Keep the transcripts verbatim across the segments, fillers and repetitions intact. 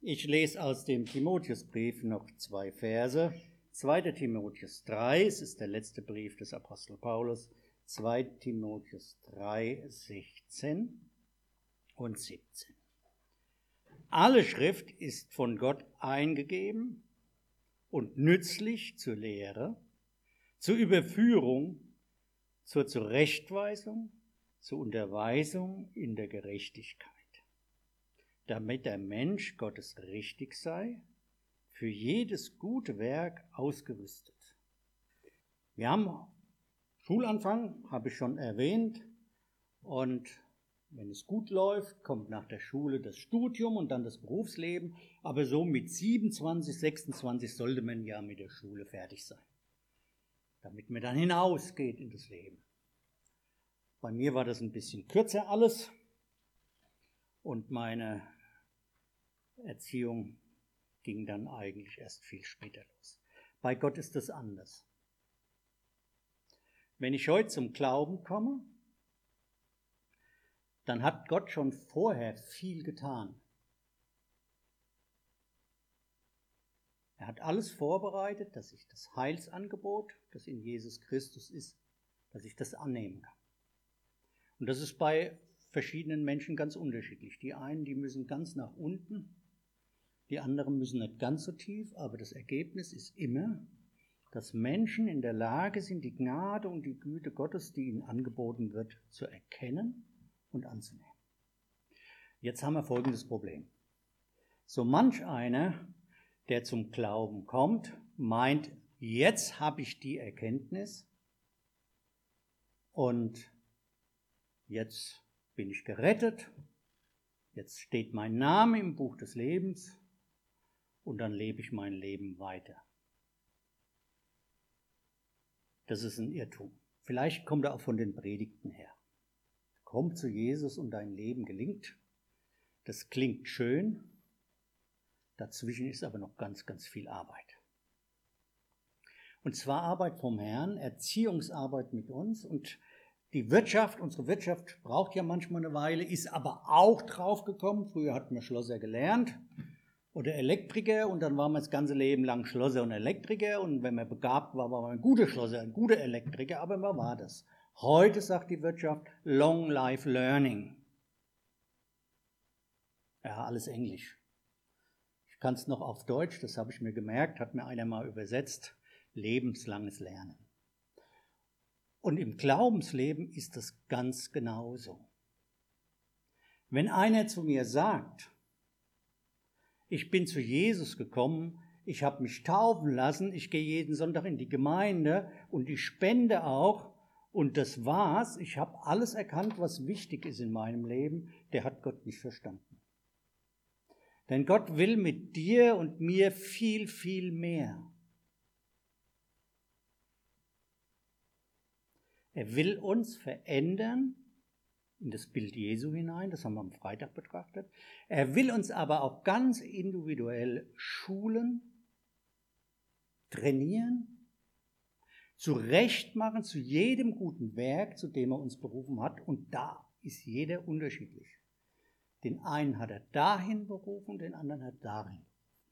Ich lese aus dem Timotheusbrief noch zwei Verse. zweiter Timotheus drei, es ist der letzte Brief des Apostel Paulus. zweiter Timotheus drei, sechzehn und siebzehn. Alle Schrift ist von Gott eingegeben und nützlich zur Lehre, zur Überführung, zur Zurechtweisung, zur Unterweisung in der Gerechtigkeit, damit der Mensch Gottes richtig sei, für jedes gute Werk ausgerüstet. Wir haben Schulanfang, habe ich schon erwähnt, und wenn es gut läuft, kommt nach der Schule das Studium und dann das Berufsleben, aber so mit siebenundzwanzig, sechsundzwanzig sollte man ja mit der Schule fertig sein, damit man dann hinausgeht in das Leben. Bei mir war das ein bisschen kürzer alles und meine Erziehung ging dann eigentlich erst viel später los. Bei Gott ist das anders. Wenn ich heute zum Glauben komme, dann hat Gott schon vorher viel getan. Er hat alles vorbereitet, dass ich das Heilsangebot, das in Jesus Christus ist, dass ich das annehmen kann. Und das ist bei verschiedenen Menschen ganz unterschiedlich. Die einen, die müssen ganz nach unten, die anderen müssen nicht ganz so tief, aber das Ergebnis ist immer, dass Menschen in der Lage sind, die Gnade und die Güte Gottes, die ihnen angeboten wird, zu erkennen und anzunehmen. Jetzt haben wir folgendes Problem. So manch einer, der zum Glauben kommt, meint, jetzt habe ich die Erkenntnis und jetzt bin ich gerettet, jetzt steht mein Name im Buch des Lebens und dann lebe ich mein Leben weiter. Das ist ein Irrtum. Vielleicht kommt er auch von den Predigten her. Komm zu Jesus und dein Leben gelingt. Das klingt schön. Dazwischen ist aber noch ganz, ganz viel Arbeit. Und zwar Arbeit vom Herrn, Erziehungsarbeit mit uns. Und die Wirtschaft, unsere Wirtschaft braucht ja manchmal eine Weile, ist aber auch draufgekommen. Früher hatten wir Schlosser gelernt oder Elektriker und dann waren wir das ganze Leben lang Schlosser und Elektriker. Und wenn man begabt war, war man ein guter Schlosser, ein guter Elektriker. Aber was war das? Heute sagt die Wirtschaft Long Life Learning. Ja, alles Englisch. Ich kann es noch auf Deutsch, das habe ich mir gemerkt, hat mir einer mal übersetzt, lebenslanges Lernen. Und im Glaubensleben ist das ganz genauso. Wenn einer zu mir sagt, ich bin zu Jesus gekommen, ich habe mich taufen lassen, ich gehe jeden Sonntag in die Gemeinde und ich spende auch und das war's, ich habe alles erkannt, was wichtig ist in meinem Leben, der hat Gott nicht verstanden. Denn Gott will mit dir und mir viel, viel mehr. Er will uns verändern in das Bild Jesu hinein, das haben wir am Freitag betrachtet. Er will uns aber auch ganz individuell schulen, trainieren, zurechtmachen zu jedem guten Werk, zu dem er uns berufen hat. Und da ist jeder unterschiedlich. Den einen hat er dahin berufen, den anderen hat darin.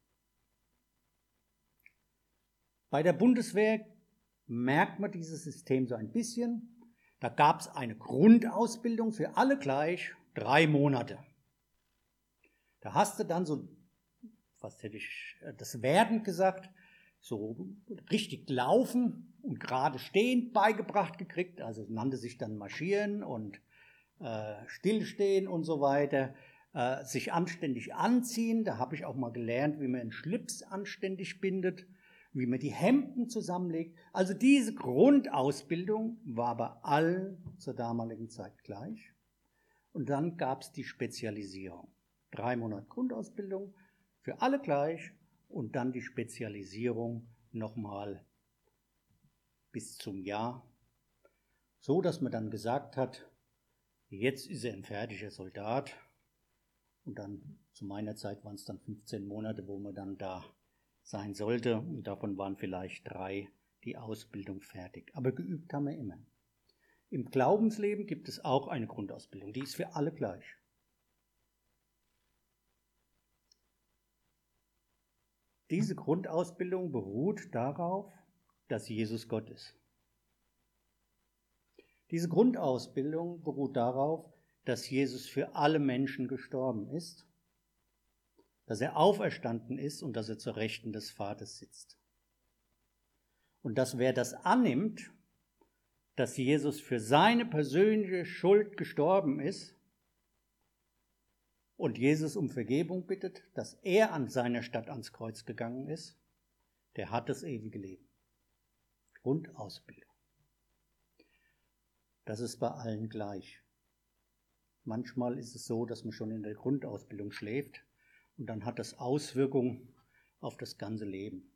Bei der Bundeswehr merkt man dieses System so ein bisschen. Da gab es eine Grundausbildung für alle gleich, drei Monate. Da hast du dann so, was hätte ich, das Werden gesagt, so richtig laufen und gerade stehen beigebracht gekriegt. Also es nannte sich dann Marschieren und äh, Stillstehen und so weiter. Äh, sich anständig anziehen, da habe ich auch mal gelernt, wie man einen Schlips anständig bindet, wie man die Hemden zusammenlegt. Also diese Grundausbildung war bei allen zur damaligen Zeit gleich. Und dann gab es die Spezialisierung. Drei Monate Grundausbildung für alle gleich und dann die Spezialisierung nochmal bis zum Jahr. So, dass man dann gesagt hat, jetzt ist er ein fertiger Soldat. Und dann zu meiner Zeit waren es dann fünfzehn Monate, wo man dann da sein sollte. Und davon waren vielleicht drei die Ausbildung fertig. Aber geübt haben wir immer. Im Glaubensleben gibt es auch eine Grundausbildung. Die ist für alle gleich. Diese Grundausbildung beruht darauf, dass Jesus Gott ist. Diese Grundausbildung beruht darauf, dass Jesus für alle Menschen gestorben ist, dass er auferstanden ist und dass er zur Rechten des Vaters sitzt. Und dass wer das annimmt, dass Jesus für seine persönliche Schuld gestorben ist und Jesus um Vergebung bittet, dass er an seiner Stadt ans Kreuz gegangen ist, der hat das ewige Leben. Grundausbildung. Das ist bei allen gleich. Manchmal ist es so, dass man schon in der Grundausbildung schläft und dann hat das Auswirkungen auf das ganze Leben.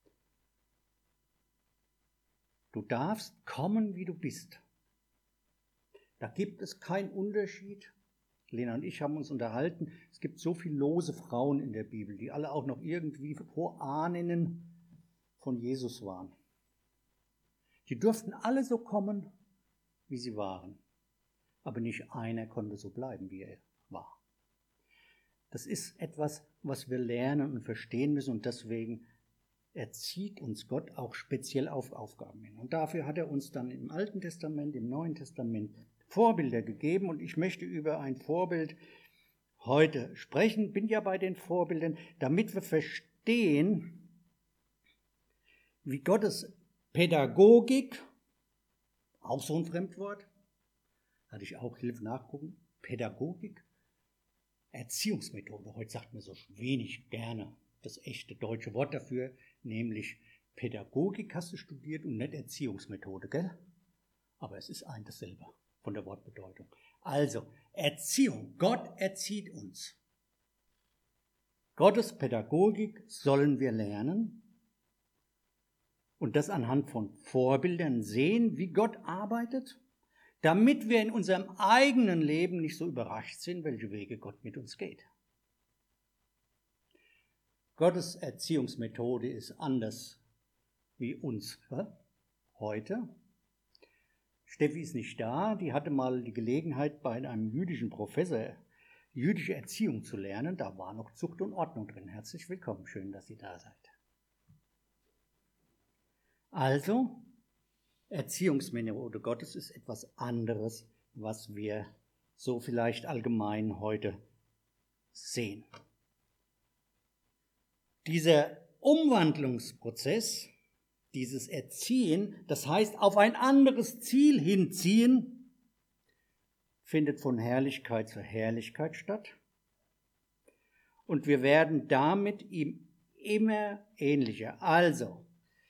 Du darfst kommen, wie du bist. Da gibt es keinen Unterschied. Lena und ich haben uns unterhalten, es gibt so viele lose Frauen in der Bibel, die alle auch noch irgendwie Vorahninnen von Jesus waren. Die durften alle so kommen, wie sie waren. Aber nicht einer konnte so bleiben, wie er war. Das ist etwas, was wir lernen und verstehen müssen und deswegen erzieht uns Gott auch speziell auf Aufgaben hin. Und dafür hat er uns dann im Alten Testament, im Neuen Testament Vorbilder gegeben und ich möchte über ein Vorbild heute sprechen, bin ja bei den Vorbildern, damit wir verstehen, wie Gottes Pädagogik, auch so ein Fremdwort, hatte ich auch Hilfe nachgucken, Pädagogik, Erziehungsmethode, heute sagt man so wenig gerne das echte deutsche Wort dafür, nämlich Pädagogik hast du studiert und nicht Erziehungsmethode, gell? Aber es ist ein dasselbe von der Wortbedeutung. Also, Erziehung. Gott erzieht uns. Gottes Pädagogik sollen wir lernen und das anhand von Vorbildern sehen, wie Gott arbeitet, damit wir in unserem eigenen Leben nicht so überrascht sind, welche Wege Gott mit uns geht. Gottes Erziehungsmethode ist anders wie unsere heute. Steffi ist nicht da, die hatte mal die Gelegenheit, bei einem jüdischen Professor jüdische Erziehung zu lernen. Da war noch Zucht und Ordnung drin. Herzlich willkommen, schön, dass Sie da seid. Also, Erziehungsmethode Gottes ist etwas anderes, was wir so vielleicht allgemein heute sehen. Dieser Umwandlungsprozess, dieses Erziehen, das heißt auf ein anderes Ziel hinziehen, findet von Herrlichkeit zu Herrlichkeit statt. Und wir werden damit ihm immer ähnlicher. Also,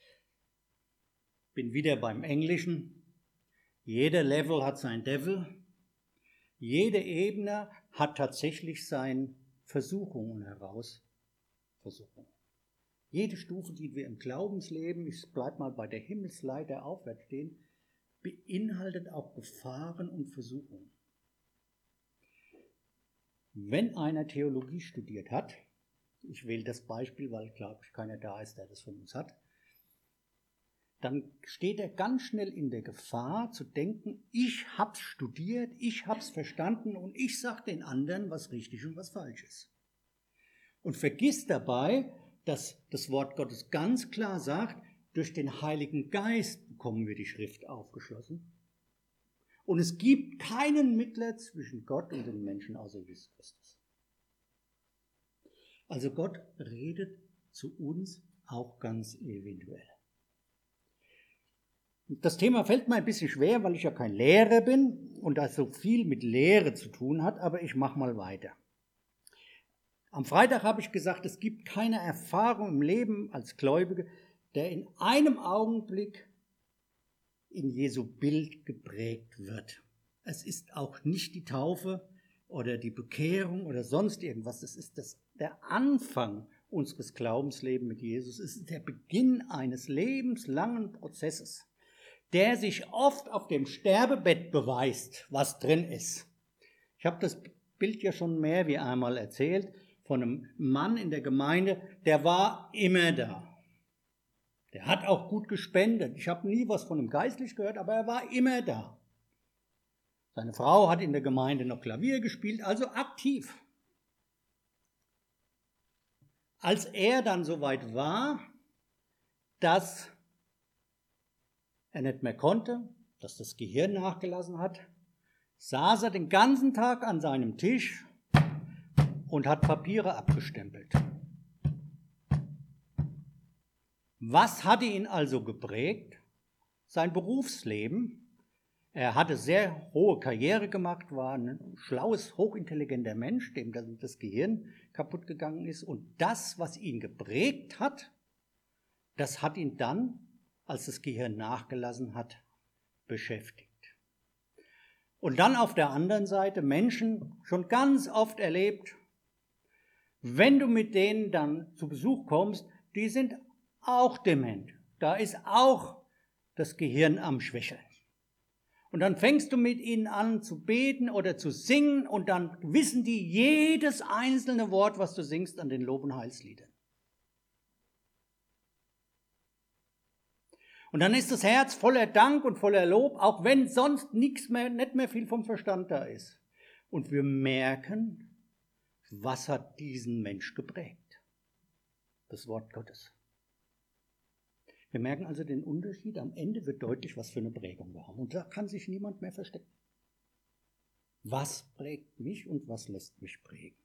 bin wieder beim Englischen. Jeder Level hat sein Devil. Jede Ebene hat tatsächlich seine Versuchungen heraus. Versuchungen. Jede Stufe, die wir im Glaubensleben, ich bleibe mal bei der Himmelsleiter aufwärts stehen, beinhaltet auch Gefahren und Versuchungen. Wenn einer Theologie studiert hat, ich wähle das Beispiel, weil, glaube ich, keiner da ist, der das von uns hat, dann steht er ganz schnell in der Gefahr zu denken, ich hab's studiert, ich hab's verstanden und ich sage den anderen, was richtig und was falsch ist. Und vergisst dabei, dass das Wort Gottes ganz klar sagt, durch den Heiligen Geist bekommen wir die Schrift aufgeschlossen. Und es gibt keinen Mittler zwischen Gott und den Menschen außer Jesus Christus. Also Gott redet zu uns auch ganz individuell. Das Thema fällt mir ein bisschen schwer, weil ich ja kein Lehrer bin und das so viel mit Lehre zu tun hat, aber ich mache mal weiter. Am Freitag habe ich gesagt, es gibt keine Erfahrung im Leben als Gläubige, der in einem Augenblick in Jesu Bild geprägt wird. Es ist auch nicht die Taufe oder die Bekehrung oder sonst irgendwas. Es ist das, der Anfang unseres Glaubenslebens mit Jesus. Es ist der Beginn eines lebenslangen Prozesses, der sich oft auf dem Sterbebett beweist, was drin ist. Ich habe das Bild ja schon mehr wie einmal erzählt von einem Mann in der Gemeinde, der war immer da. Der hat auch gut gespendet. Ich habe nie was von ihm geistlich gehört, aber er war immer da. Seine Frau hat in der Gemeinde noch Klavier gespielt, also aktiv. Als er dann soweit war, dass er nicht mehr konnte, dass das Gehirn nachgelassen hat, saß er den ganzen Tag an seinem Tisch und hat Papiere abgestempelt. Was hatte ihn also geprägt? Sein Berufsleben. Er hatte sehr hohe Karriere gemacht, war ein schlaues, hochintelligenter Mensch, dem das Gehirn kaputt gegangen ist. Und das, was ihn geprägt hat, das hat ihn dann, als das Gehirn nachgelassen hat, beschäftigt. Und dann auf der anderen Seite Menschen, schon ganz oft erlebt, wenn du mit denen dann zu Besuch kommst, die sind auch dement. Da ist auch das Gehirn am Schwächeln. Und dann fängst du mit ihnen an zu beten oder zu singen und dann wissen die jedes einzelne Wort, was du singst an den Lob- und Heilsliedern. Und dann ist das Herz voller Dank und voller Lob, auch wenn sonst nichts mehr, nicht mehr viel vom Verstand da ist. Und wir merken, was hat diesen Mensch geprägt? Das Wort Gottes. Wir merken also den Unterschied. Am Ende wird deutlich, was für eine Prägung wir haben. Und da kann sich niemand mehr verstecken. Was prägt mich und was lässt mich prägen?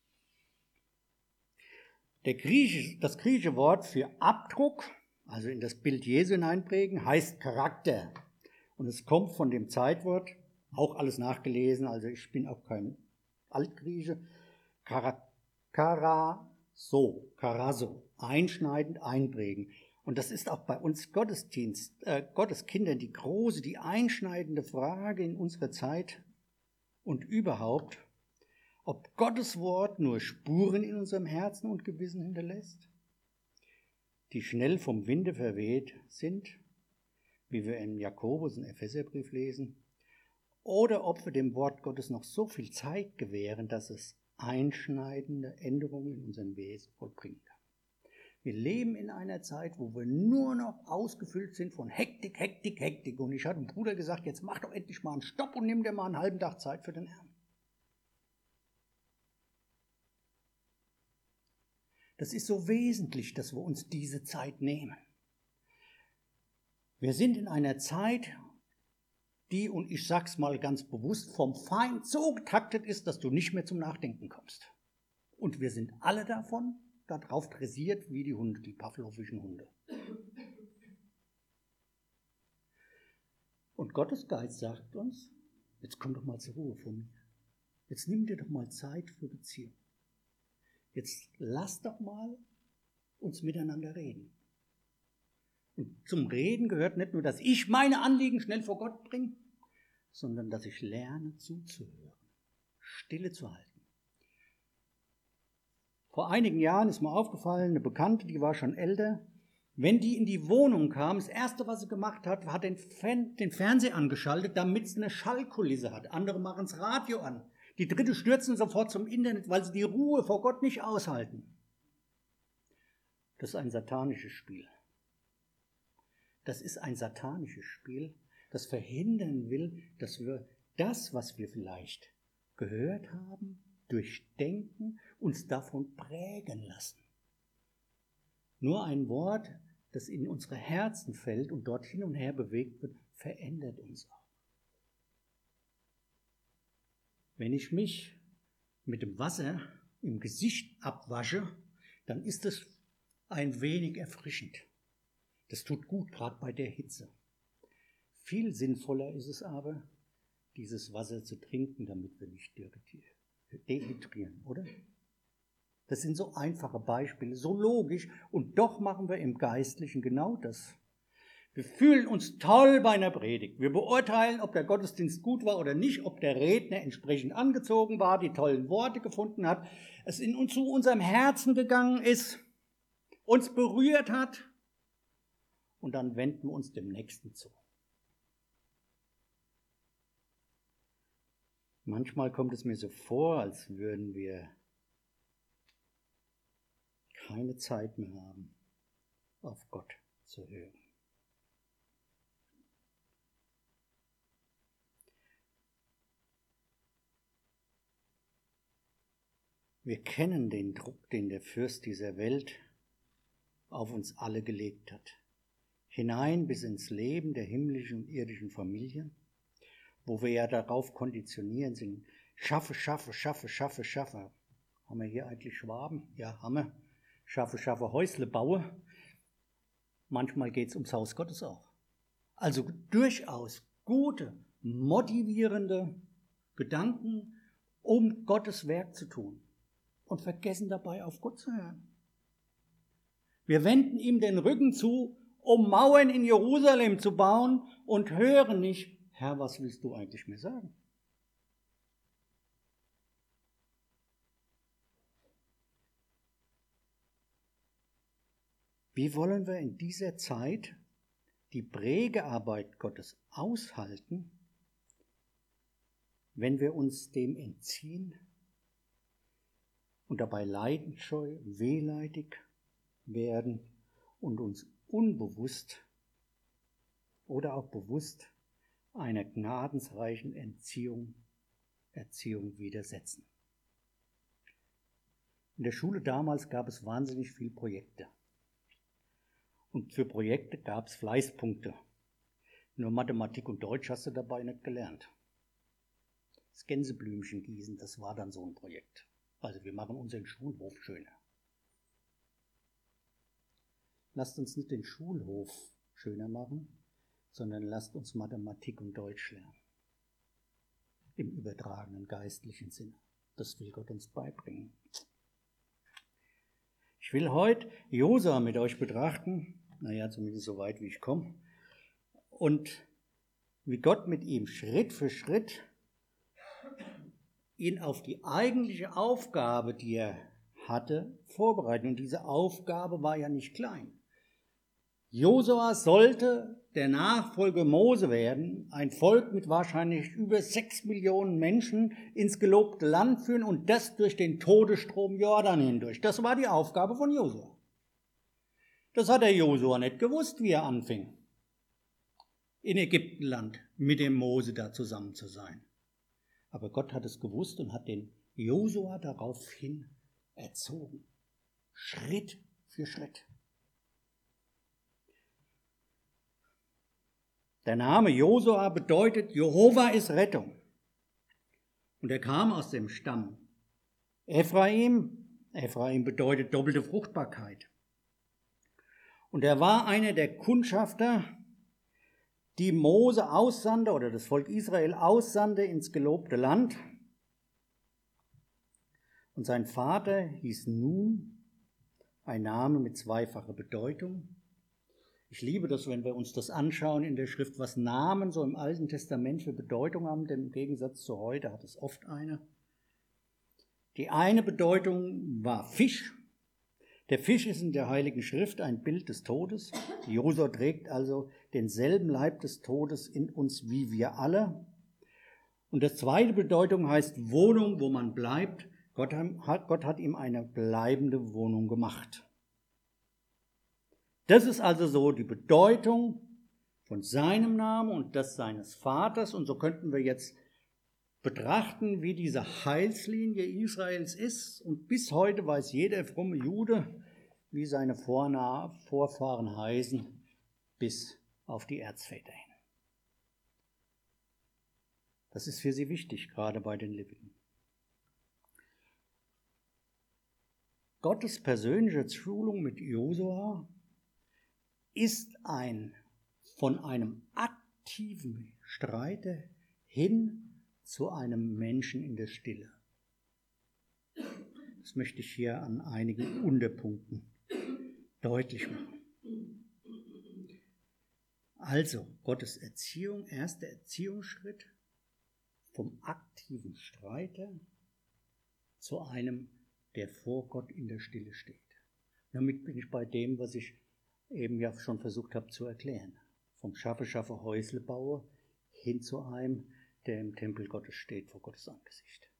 Der Griechisch, das griechische Wort für Abdruck, also in das Bild Jesu hineinprägen, heißt Charakter. Und es kommt von dem Zeitwort, auch alles nachgelesen, also ich bin auch kein Altgrieche, Karaso, Karaso, einschneidend, einprägen. Und das ist auch bei uns Gottesdienst, äh, Gotteskindern die große, die einschneidende Frage in unserer Zeit und überhaupt, ob Gottes Wort nur Spuren in unserem Herzen und Gewissen hinterlässt, die schnell vom Winde verweht sind, wie wir im Jakobus- und Epheserbrief lesen, oder ob wir dem Wort Gottes noch so viel Zeit gewähren, dass es einschneidende Änderungen in unserem Wesen vollbringen kann. Wir leben in einer Zeit, wo wir nur noch ausgefüllt sind von Hektik, Hektik, Hektik. Und ich hatte dem Bruder gesagt, jetzt mach doch endlich mal einen Stopp und nimm dir mal einen halben Tag Zeit für den Herrn. Das ist so wesentlich, dass wir uns diese Zeit nehmen. Wir sind in einer Zeit, die, und ich sag's mal ganz bewusst, vom Feind so getaktet ist, dass du nicht mehr zum Nachdenken kommst. Und wir sind alle davon darauf dressiert wie die Hunde, die pavlovischen Hunde. Und Gottes Geist sagt uns, jetzt komm doch mal zur Ruhe vor mir. Jetzt nimm dir doch mal Zeit für Beziehung. Jetzt lass doch mal uns miteinander reden. Und zum Reden gehört nicht nur, dass ich meine Anliegen schnell vor Gott bringe, sondern dass ich lerne zuzuhören, Stille zu halten. Vor einigen Jahren ist mir aufgefallen, eine Bekannte, die war schon älter, wenn die in die Wohnung kam, das Erste, was sie gemacht hat, hat den, Fan, den Fernseher angeschaltet, damit sie eine Schallkulisse hat. Andere machen das Radio an. Die Dritte stürzen sofort zum Internet, weil sie die Ruhe vor Gott nicht aushalten. Das ist ein satanisches Spiel. Das ist ein satanisches Spiel, das verhindern will, dass wir das, was wir vielleicht gehört haben, durchdenken, uns davon prägen lassen. Nur ein Wort, das in unsere Herzen fällt und dort hin und her bewegt wird, verändert uns auch. Wenn ich mich mit dem Wasser im Gesicht abwasche, dann ist es ein wenig erfrischend. Das tut gut, gerade bei der Hitze. Viel sinnvoller ist es aber, dieses Wasser zu trinken, damit wir nicht dehydrieren, oder? Das sind so einfache Beispiele, so logisch, und doch machen wir im Geistlichen genau das. Wir fühlen uns toll bei einer Predigt. Wir beurteilen, ob der Gottesdienst gut war oder nicht, ob der Redner entsprechend angezogen war, die tollen Worte gefunden hat, es in uns zu unserem Herzen gegangen ist, uns berührt hat, und dann wenden wir uns dem Nächsten zu. Manchmal kommt es mir so vor, als würden wir keine Zeit mehr haben, auf Gott zu hören. Wir kennen den Druck, den der Fürst dieser Welt auf uns alle gelegt hat. Hinein bis ins Leben der himmlischen und irdischen Familien, wo wir ja darauf konditionieren sind, schaffe, schaffe, schaffe, schaffe, schaffe. Haben wir hier eigentlich Schwaben? Ja, haben wir. Schaffe, schaffe, Häusle baue. Manchmal geht es ums Haus Gottes auch. Also durchaus gute, motivierende Gedanken, um Gottes Werk zu tun. Und vergessen dabei auf Gott zu hören. Wir wenden ihm den Rücken zu, um Mauern in Jerusalem zu bauen und hören nicht, Herr, was willst du eigentlich mir sagen? Wie wollen wir in dieser Zeit die Prägearbeit Gottes aushalten, wenn wir uns dem entziehen und dabei leidenscheu, wehleidig werden und uns unbewusst oder auch bewusst einer gnadensreichen Entziehung, Erziehung widersetzen? In der Schule damals gab es wahnsinnig viele Projekte. Und für Projekte gab es Fleißpunkte. Nur Mathematik und Deutsch hast du dabei nicht gelernt. Das Gänseblümchen gießen, das war dann so ein Projekt. Also wir machen unseren Schulhof schöner. Lasst uns nicht den Schulhof schöner machen, sondern lasst uns Mathematik und Deutsch lernen. Im übertragenen geistlichen Sinne. Das will Gott uns beibringen. Ich will heute Josua mit euch betrachten, naja, zumindest so weit wie ich komme, und wie Gott mit ihm Schritt für Schritt ihn auf die eigentliche Aufgabe, die er hatte, vorbereitet. Und diese Aufgabe war ja nicht klein. Josua sollte der Nachfolger Mose werden, ein Volk mit wahrscheinlich über sechs Millionen Menschen ins gelobte Land führen und das durch den Todesstrom Jordan hindurch. Das war die Aufgabe von Josua. Das hat der Josua nicht gewusst, wie er anfing, in Ägyptenland mit dem Mose da zusammen zu sein. Aber Gott hat es gewusst und hat den Josua daraufhin erzogen. Schritt für Schritt. Der Name Josua bedeutet, Jehova ist Rettung. Und er kam aus dem Stamm Ephraim. Ephraim bedeutet doppelte Fruchtbarkeit. Und er war einer der Kundschafter, die Mose aussandte oder das Volk Israel aussandte ins gelobte Land. Und sein Vater hieß Nun, ein Name mit zweifacher Bedeutung. Ich liebe das, wenn wir uns das anschauen in der Schrift, was Namen so im Alten Testament für Bedeutung haben, denn im Gegensatz zu heute hat es oft eine. Die eine Bedeutung war Fisch. Der Fisch ist in der Heiligen Schrift ein Bild des Todes. Josua trägt also denselben Leib des Todes in uns wie wir alle. Und die zweite Bedeutung heißt Wohnung, wo man bleibt. Gott hat, Gott hat ihm eine bleibende Wohnung gemacht. Das ist also so die Bedeutung von seinem Namen und das seines Vaters. Und so könnten wir jetzt betrachten, wie diese Heilslinie Israels ist. Und bis heute weiß jeder fromme Jude, wie seine Vorfahren heißen, bis auf die Erzväter hin. Das ist für sie wichtig, gerade bei den Leviten. Gottes persönliche Schulung mit Josua ist ein von einem aktiven Streiter hin zu einem Menschen in der Stille. Das möchte ich hier an einigen Unterpunkten deutlich machen. Also, Gottes Erziehung, erster Erziehungsschritt vom aktiven Streiter zu einem, der vor Gott in der Stille steht. Damit bin ich bei dem, was ich eben ja schon versucht habe zu erklären. Vom Schaffe, Schaffe, Häusle baue hin zu einem, der im Tempel Gottes steht, vor Gottes Angesicht.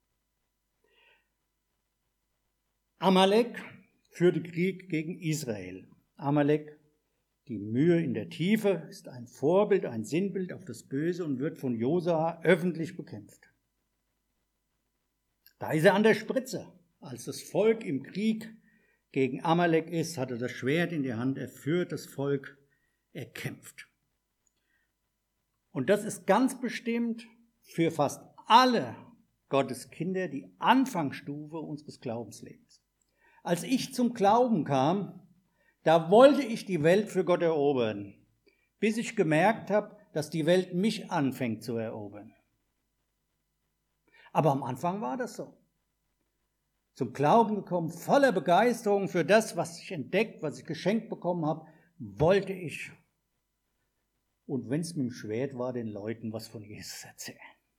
Amalek führte Krieg gegen Israel. Amalek, die Mühe in der Tiefe, ist ein Vorbild, ein Sinnbild auf das Böse und wird von Josua öffentlich bekämpft. Da ist er an der Spritze. Als das Volk im Krieg gegen Amalek ist, hat er das Schwert in die Hand, er führt das Volk, er kämpft. Und das ist ganz bestimmt für fast alle Gottes Kinder die Anfangsstufe unseres Glaubenslebens. Als ich zum Glauben kam, da wollte ich die Welt für Gott erobern, bis ich gemerkt habe, dass die Welt mich anfängt zu erobern. Aber am Anfang war das so. Zum Glauben gekommen, voller Begeisterung für das, was ich entdeckt, was ich geschenkt bekommen habe, wollte ich, und wenn es mit dem Schwert war, den Leuten was von Jesus erzählen.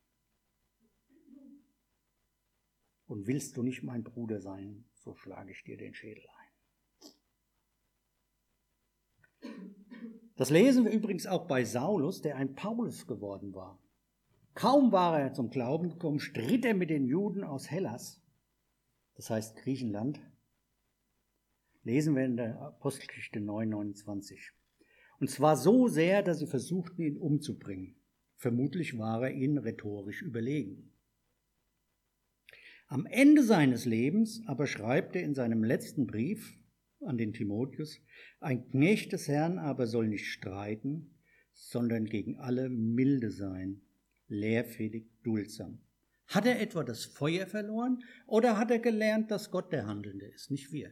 Und willst du nicht mein Bruder sein, so schlage ich dir den Schädel ein. Das lesen wir übrigens auch bei Saulus, der ein Paulus geworden war. Kaum war er zum Glauben gekommen, stritt er mit den Juden aus Hellas, das heißt Griechenland, lesen wir in der Apostelgeschichte neun, neunundzwanzig. Und zwar so sehr, dass sie versuchten, ihn umzubringen. Vermutlich war er ihnen rhetorisch überlegen. Am Ende seines Lebens aber schreibt er in seinem letzten Brief an den Timotheus, ein Knecht des Herrn aber soll nicht streiten, sondern gegen alle milde sein, lehrfähig, duldsam. Hat er etwa das Feuer verloren oder hat er gelernt, dass Gott der Handelnde ist, nicht wir?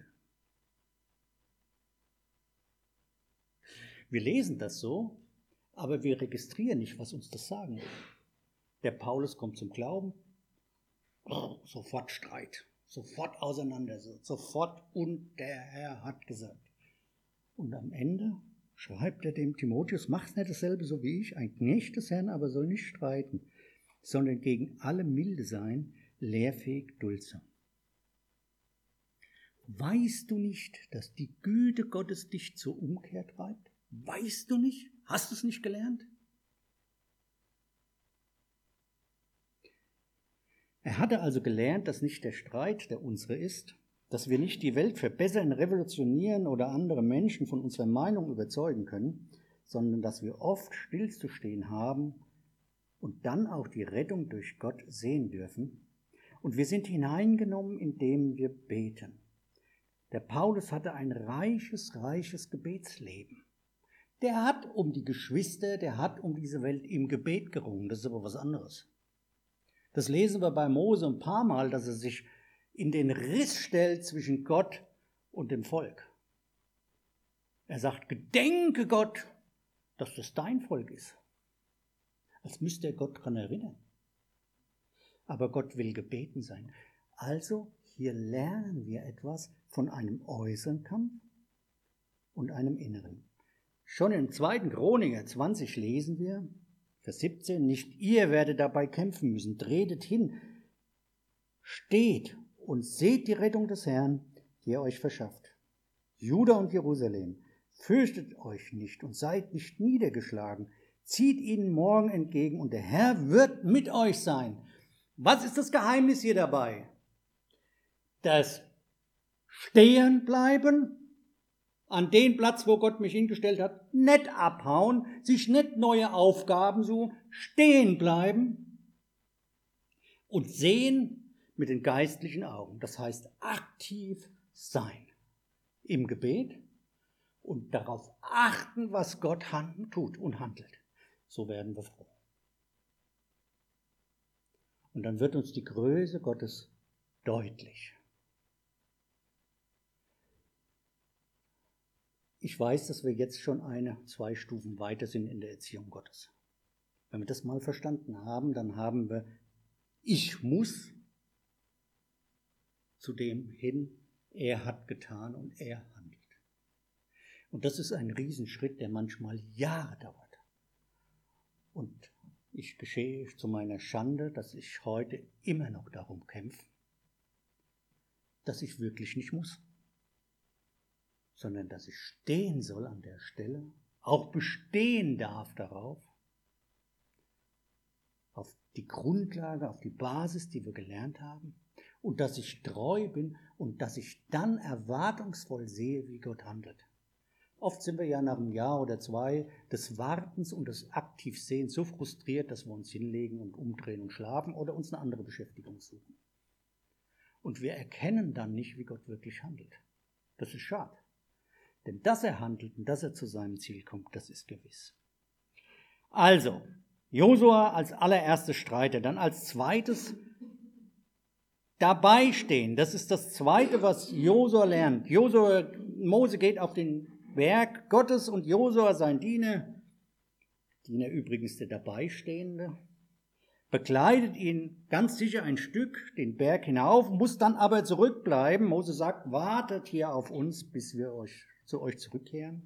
Wir lesen das so, aber wir registrieren nicht, was uns das sagen will. Der Paulus kommt zum Glauben, oh, sofort Streit, sofort Auseinandersetzung, sofort und der Herr hat gesagt. Und am Ende schreibt er dem Timotheus, mach's nicht dasselbe so wie ich, ein Knecht des Herrn aber soll nicht streiten, sondern gegen alle milde sein, lehrfähig, duldsam. Weißt du nicht, dass die Güte Gottes dich zur Umkehr treibt? Weißt du nicht? Hast du es nicht gelernt? Er hatte also gelernt, dass nicht der Streit der unsere ist, dass wir nicht die Welt verbessern, revolutionieren oder andere Menschen von unserer Meinung überzeugen können, sondern dass wir oft stillzustehen haben und dann auch die Rettung durch Gott sehen dürfen. Und wir sind hineingenommen, indem wir beten. Der Paulus hatte ein reiches, reiches Gebetsleben. Der hat um die Geschwister, der hat um diese Welt im Gebet gerungen. Das ist aber was anderes. Das lesen wir bei Mose ein paar Mal, dass er sich in den Riss stellt zwischen Gott und dem Volk. Er sagt, gedenke Gott, dass das dein Volk ist. Als müsste er Gott daran erinnern. Aber Gott will gebeten sein. Also hier lernen wir etwas von einem äußeren Kampf und einem inneren. Schon im zweiten Chroniker zwanzig lesen wir, Vers siebzehn, nicht ihr werdet dabei kämpfen müssen, tretet hin, steht und seht die Rettung des Herrn, die er euch verschafft. Juda und Jerusalem, fürchtet euch nicht und seid nicht niedergeschlagen, zieht ihnen morgen entgegen und der Herr wird mit euch sein. Was ist das Geheimnis hier dabei? Das Stehenbleiben an den Platz, wo Gott mich hingestellt hat, nicht abhauen, sich nicht neue Aufgaben suchen, stehen bleiben und sehen mit den geistlichen Augen. Das heißt aktiv sein im Gebet und darauf achten, was Gott tut und handelt. So werden wir froh. Und dann wird uns die Größe Gottes deutlich. Ich weiß, dass wir jetzt schon eine, zwei Stufen weiter sind in der Erziehung Gottes. Wenn wir das mal verstanden haben, dann haben wir, ich muss zu dem hin, er hat getan und er handelt. Und das ist ein Riesenschritt, der manchmal Jahre dauert. Und ich gestehe zu meiner Schande, dass ich heute immer noch darum kämpfe, dass ich wirklich nicht muss, sondern dass ich stehen soll an der Stelle, auch bestehen darf darauf, auf die Grundlage, auf die Basis, die wir gelernt haben, und dass ich treu bin und dass ich dann erwartungsvoll sehe, wie Gott handelt. Oft sind wir ja nach einem Jahr oder zwei des Wartens und des Aktivsehens so frustriert, dass wir uns hinlegen und umdrehen und schlafen oder uns eine andere Beschäftigung suchen. Und wir erkennen dann nicht, wie Gott wirklich handelt. Das ist schade. Denn dass er handelt und dass er zu seinem Ziel kommt, das ist gewiss. Also, Josua als allererster Streiter, dann als zweites dabei stehen. Das ist das Zweite, was Josua lernt. Josua, Mose geht auf den Berg Gottes und Josua, sein Diener, Diener übrigens der Dabeistehende, begleitet ihn ganz sicher ein Stück den Berg hinauf, muss dann aber zurückbleiben. Mose sagt, wartet hier auf uns, bis wir euch, zu euch zurückkehren.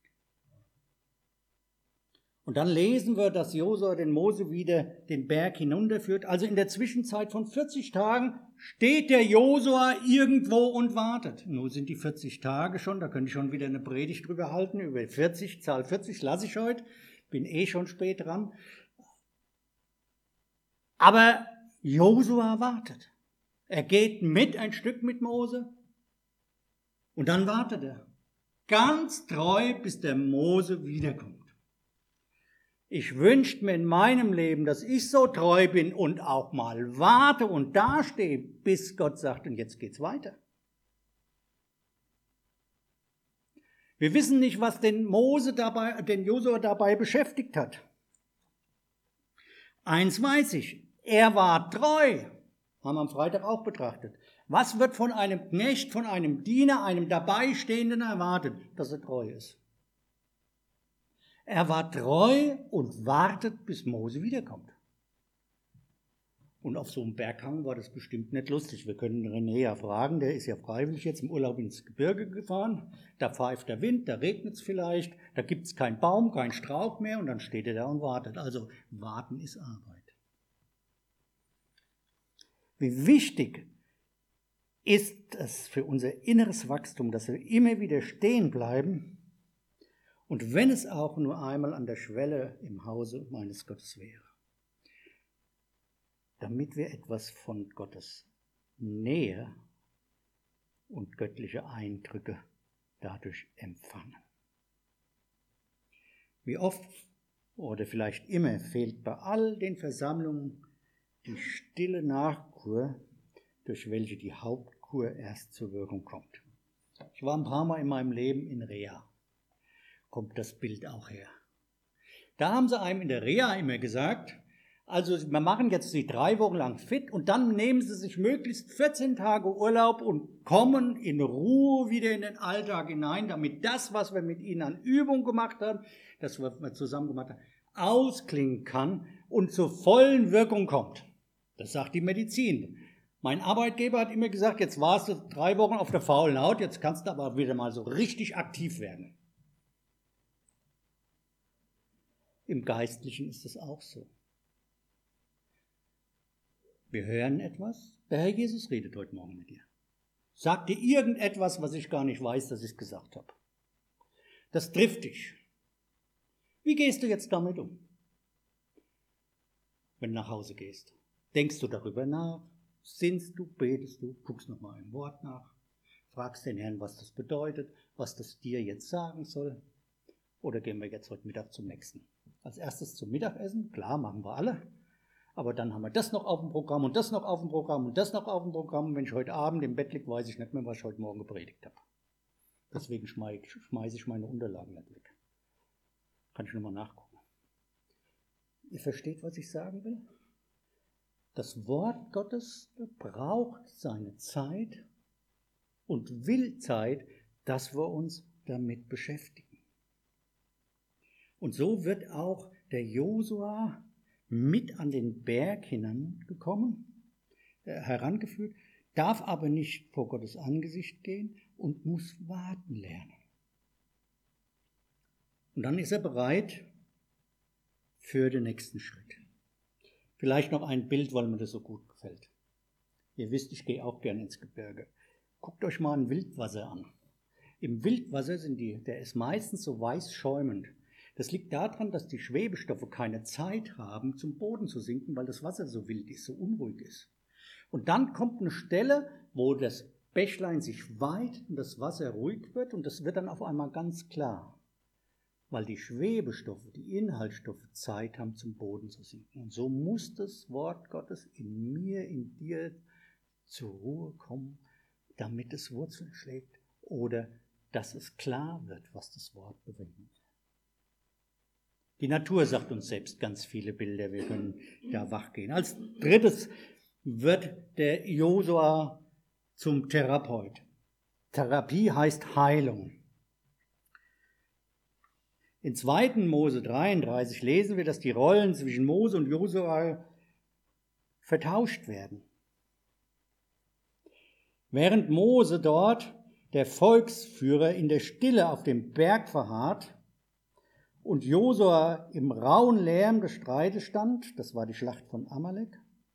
Und dann lesen wir, dass Josua den Mose wieder den Berg hinunterführt. Also in der Zwischenzeit von vierzig Tagen steht der Josua irgendwo und wartet. Nun sind die vierzig Tage schon, da könnte ich schon wieder eine Predigt drüber halten, über vierzig, Zahl vierzig lasse ich heute, bin eh schon spät dran. Aber Josua wartet. Er geht mit ein Stück mit Mose und dann wartet er. Ganz treu, bis der Mose wiederkommt. Ich wünschte mir in meinem Leben, dass ich so treu bin und auch mal warte und dastehe, bis Gott sagt, und jetzt geht's weiter. Wir wissen nicht, was den Mose dabei, den Josua dabei beschäftigt hat. Eins weiß ich, er war treu, haben wir am Freitag auch betrachtet. Was wird von einem Knecht, von einem Diener, einem Dabeistehenden erwartet? Dass er treu ist. Er war treu und wartet, bis Mose wiederkommt. Und auf so einem Berghang war das bestimmt nicht lustig. Wir können René ja fragen, der ist ja freiwillig jetzt im Urlaub ins Gebirge gefahren. Da pfeift der Wind, da regnet es vielleicht, da gibt es keinen Baum, keinen Strauch mehr und dann steht er da und wartet. Also warten ist Arbeit. Wie wichtig ist es für unser inneres Wachstum, dass wir immer wieder stehen bleiben und wenn es auch nur einmal an der Schwelle im Hause meines Gottes wäre, damit wir etwas von Gottes Nähe und göttliche Eindrücke dadurch empfangen. Wie oft oder vielleicht immer fehlt bei all den Versammlungen die stille Nachkur, durch welche die Hauptkur erst zur Wirkung kommt. Ich war ein paar Mal in meinem Leben in Rea. Kommt das Bild auch her. Da haben sie einem in der Rea immer gesagt, also wir machen jetzt sie drei Wochen lang fit und dann nehmen sie sich möglichst vierzehn Tage Urlaub und kommen in Ruhe wieder in den Alltag hinein, damit das, was wir mit ihnen an Übung gemacht haben, das wir zusammen gemacht haben, ausklingen kann und zur vollen Wirkung kommt. Das sagt die Medizin. Mein Arbeitgeber hat immer gesagt, jetzt warst du drei Wochen auf der faulen Haut, jetzt kannst du aber wieder mal so richtig aktiv werden. Im Geistlichen ist es auch so. Wir hören etwas, der Herr Jesus redet heute Morgen mit dir. Sagt dir irgendetwas, was ich gar nicht weiß, dass ich gesagt habe. Das trifft dich. Wie gehst du jetzt damit um? Wenn du nach Hause gehst. Denkst du darüber nach? Sinnst du, betest du, guckst nochmal im Wort nach, fragst den Herrn, was das bedeutet, was das dir jetzt sagen soll? Oder gehen wir jetzt heute Mittag zum nächsten? Als erstes zum Mittagessen, klar, machen wir alle. Aber dann haben wir das noch auf dem Programm und das noch auf dem Programm und das noch auf dem Programm. Und wenn ich heute Abend im Bett liege, weiß ich nicht mehr, was ich heute Morgen gepredigt habe. Deswegen schmeiße ich meine Unterlagen nicht weg. Kann ich nochmal nachgucken. Ihr versteht, was ich sagen will? Das Wort Gottes braucht seine Zeit und will Zeit, dass wir uns damit beschäftigen. Und so wird auch der Josua mit an den Berg hinangekommen, äh, herangeführt, darf aber nicht vor Gottes Angesicht gehen und muss warten lernen. Und dann ist er bereit für den nächsten Schritt. Vielleicht noch ein Bild, weil mir das so gut gefällt. Ihr wisst, ich gehe auch gerne ins Gebirge. Guckt euch mal ein Wildwasser an. Im Wildwasser sind die, der ist meistens so weiß schäumend. Das liegt daran, dass die Schwebestoffe keine Zeit haben, zum Boden zu sinken, weil das Wasser so wild ist, so unruhig ist. Und dann kommt eine Stelle, wo das Bächlein sich weiht und das Wasser ruhig wird und das wird dann auf einmal ganz klar, weil die Schwebestoffe, die Inhaltsstoffe Zeit haben, zum Boden zu sinken. Und so muss das Wort Gottes in mir, in dir zur Ruhe kommen, damit es Wurzeln schlägt oder dass es klar wird, was das Wort bewegt. Die Natur sagt uns selbst ganz viele Bilder, wir können da wachgehen. Als drittes wird der Josua zum Therapeut. Therapie heißt Heilung. In zweiten Mose dreiunddreißig lesen wir, dass die Rollen zwischen Mose und Josua vertauscht werden. Während Mose dort, der Volksführer, in der Stille auf dem Berg verharrt und Josua im rauen Lärm des Streites stand, das war die Schlacht von Amalek,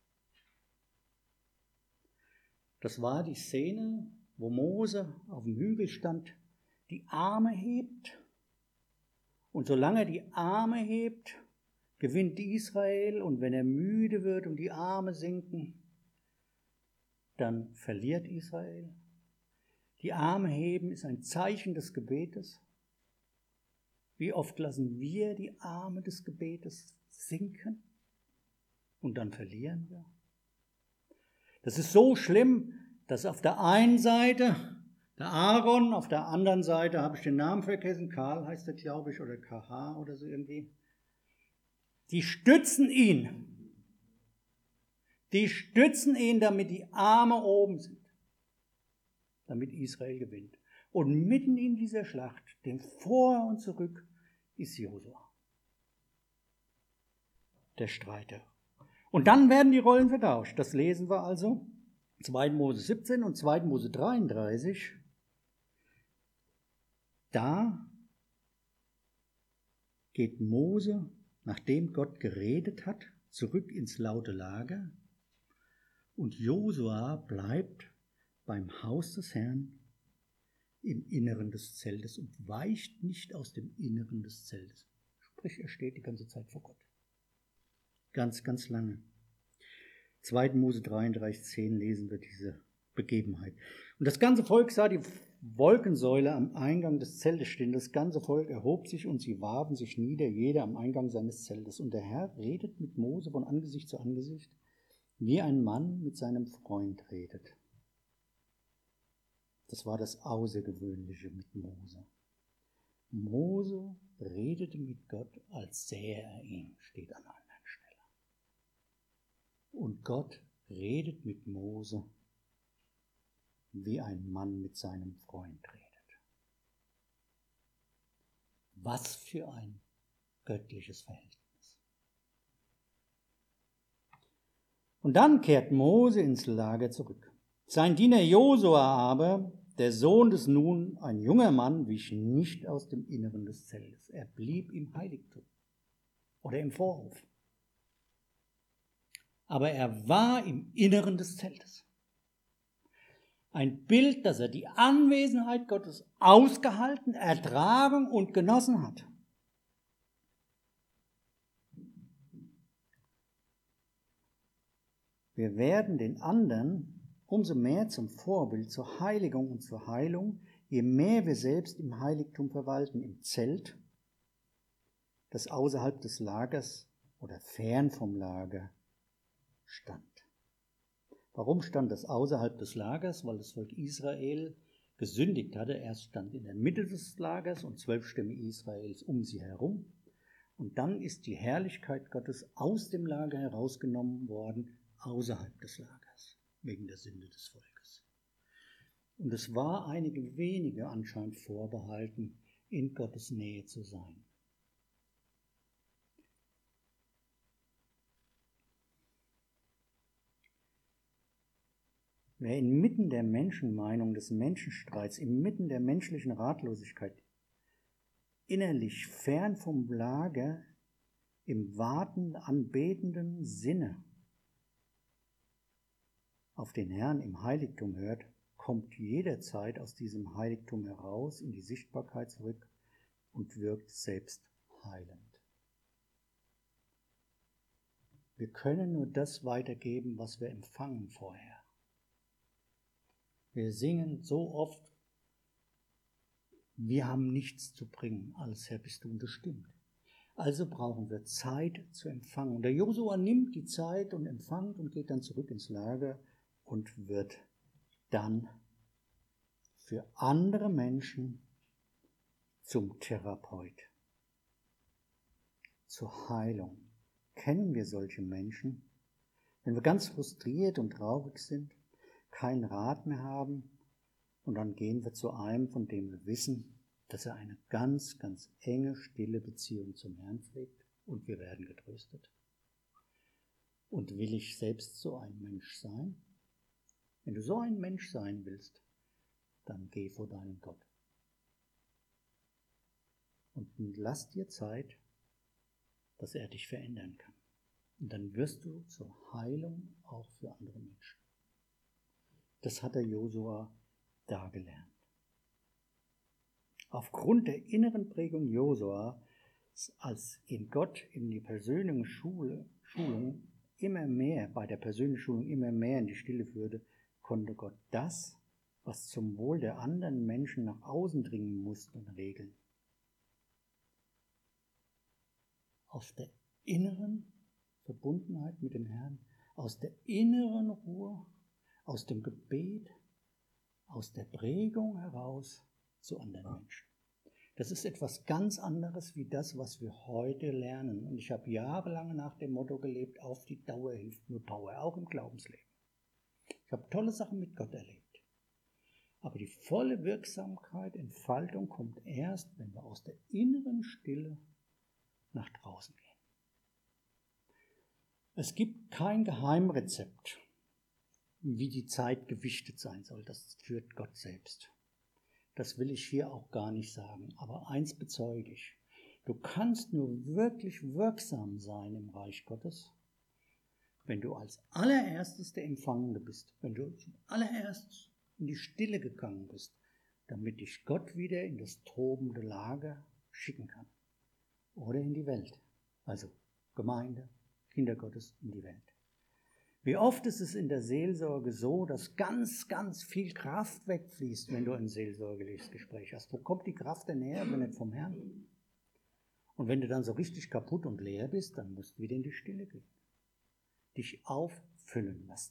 das war die Szene, wo Mose auf dem Hügel stand, die Arme hebt. Und solange er die Arme hebt, gewinnt Israel. Und wenn er müde wird und die Arme sinken, dann verliert Israel. Die Arme heben ist ein Zeichen des Gebetes. Wie oft lassen wir die Arme des Gebetes sinken und dann verlieren wir? Das ist so schlimm, dass auf der einen Seite der Aaron, auf der anderen Seite habe ich den Namen vergessen, Karl heißt er, glaube ich, oder K H oder so irgendwie. Die stützen ihn. Die stützen ihn, damit die Arme oben sind, damit Israel gewinnt. Und mitten in dieser Schlacht, dem Vor und Zurück, ist Josua, der Streiter. Und dann werden die Rollen vertauscht. Das lesen wir also. zweiten Mose siebzehn und zweiten Mose dreiunddreißig. Da geht Mose, nachdem Gott geredet hat, zurück ins laute Lager und Josua bleibt beim Haus des Herrn im Inneren des Zeltes und weicht nicht aus dem Inneren des Zeltes. Sprich, er steht die ganze Zeit vor Gott. Ganz, ganz lange. zweiten Mose dreiunddreißig, zehn lesen wir diese Begebenheit. Und das ganze Volk sah die Wolkensäule am Eingang des Zeltes stehen. Das ganze Volk erhob sich und sie warfen sich nieder, jeder am Eingang seines Zeltes. Und der Herr redet mit Mose von Angesicht zu Angesicht, wie ein Mann mit seinem Freund redet. Das war das Außergewöhnliche mit Mose. Mose redete mit Gott, als sähe er ihn, steht an einer anderen Stelle. Und Gott redet mit Mose, wie ein Mann mit seinem Freund redet. Was für ein göttliches Verhältnis. Und dann kehrt Mose ins Lager zurück. Sein Diener Josua aber, der Sohn des Nun, ein junger Mann, wich nicht aus dem Inneren des Zeltes. Er blieb im Heiligtum oder im Vorhof. Aber er war im Inneren des Zeltes. Ein Bild, dass er die Anwesenheit Gottes ausgehalten, ertragen und genossen hat. Wir werden den anderen umso mehr zum Vorbild, zur Heiligung und zur Heilung, je mehr wir selbst im Heiligtum verwalten, im Zelt, das außerhalb des Lagers oder fern vom Lager stand. Warum stand das außerhalb des Lagers? Weil das Volk Israel gesündigt hatte. Erst stand in der Mitte des Lagers und zwölf Stämme Israels um sie herum. Und dann ist die Herrlichkeit Gottes aus dem Lager herausgenommen worden, außerhalb des Lagers, wegen der Sünde des Volkes. Und es war einige wenige anscheinend vorbehalten, in Gottes Nähe zu sein. Wer inmitten der Menschenmeinung, des Menschenstreits, inmitten der menschlichen Ratlosigkeit, innerlich fern vom Lager, im wartenden, anbetenden Sinne auf den Herrn im Heiligtum hört, kommt jederzeit aus diesem Heiligtum heraus in die Sichtbarkeit zurück und wirkt selbst heilend. Wir können nur das weitergeben, was wir empfangen vorher. Wir singen so oft, wir haben nichts zu bringen, alles Herr bist du und das stimmt. Also brauchen wir Zeit zu empfangen. Und der Josua nimmt die Zeit und empfängt und geht dann zurück ins Lager und wird dann für andere Menschen zum Therapeut, zur Heilung. Kennen wir solche Menschen? Wenn wir ganz frustriert und traurig sind, keinen Rat mehr haben, und dann gehen wir zu einem, von dem wir wissen, dass er eine ganz, ganz enge, stille Beziehung zum Herrn pflegt, und wir werden getröstet. Und will ich selbst so ein Mensch sein? Wenn du so ein Mensch sein willst, dann geh vor deinen Gott. Und lass dir Zeit, dass er dich verändern kann. Und dann wirst du zur Heilung auch für andere Menschen. Das hat der Josua da gelernt. Aufgrund der inneren Prägung Josua, als ihn Gott in die persönliche Schule, Schulung immer mehr, bei der persönlichen Schulung immer mehr in die Stille führte, konnte Gott das, was zum Wohl der anderen Menschen nach außen dringen musste, regeln. Aus der inneren Verbundenheit mit dem Herrn, aus der inneren Ruhe, aus dem Gebet, aus der Prägung heraus zu anderen Menschen. Das ist etwas ganz anderes wie das, was wir heute lernen. Und ich habe jahrelang nach dem Motto gelebt, auf die Dauer hilft nur Power, auch im Glaubensleben. Ich habe tolle Sachen mit Gott erlebt. Aber die volle Wirksamkeit, Entfaltung kommt erst, wenn wir aus der inneren Stille nach draußen gehen. Es gibt kein Geheimrezept, wie die Zeit gewichtet sein soll. Das führt Gott selbst. Das will ich hier auch gar nicht sagen. Aber eins bezeuge ich. Du kannst nur wirklich wirksam sein im Reich Gottes, wenn du als allererstes der Empfangende bist. Wenn du zum allererstes in die Stille gegangen bist, damit dich Gott wieder in das tobende Lager schicken kann. Oder in die Welt. Also Gemeinde, Kinder Gottes in die Welt. Wie oft ist es in der Seelsorge so, dass ganz, ganz viel Kraft wegfließt, wenn du ein seelsorgerliches Gespräch hast. Wo kommt die Kraft denn her, wenn nicht vom Herrn? Und wenn du dann so richtig kaputt und leer bist, dann musst du wieder in die Stille gehen. Dich auffüllen lassen.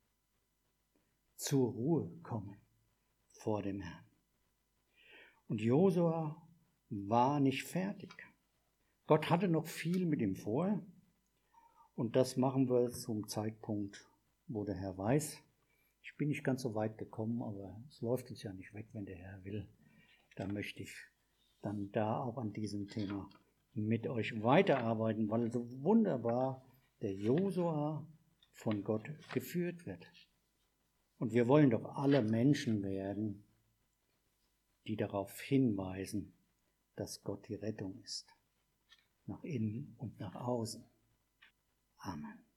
Zur Ruhe kommen vor dem Herrn. Und Josua war nicht fertig. Gott hatte noch viel mit ihm vor. Und das machen wir zum Zeitpunkt, wo der Herr weiß. Ich bin nicht ganz so weit gekommen, aber es läuft uns ja nicht weg, wenn der Herr will. Da möchte ich dann da auch an diesem Thema mit euch weiterarbeiten, weil so wunderbar der Josua von Gott geführt wird. Und wir wollen doch alle Menschen werden, die darauf hinweisen, dass Gott die Rettung ist. Nach innen und nach außen. Amen.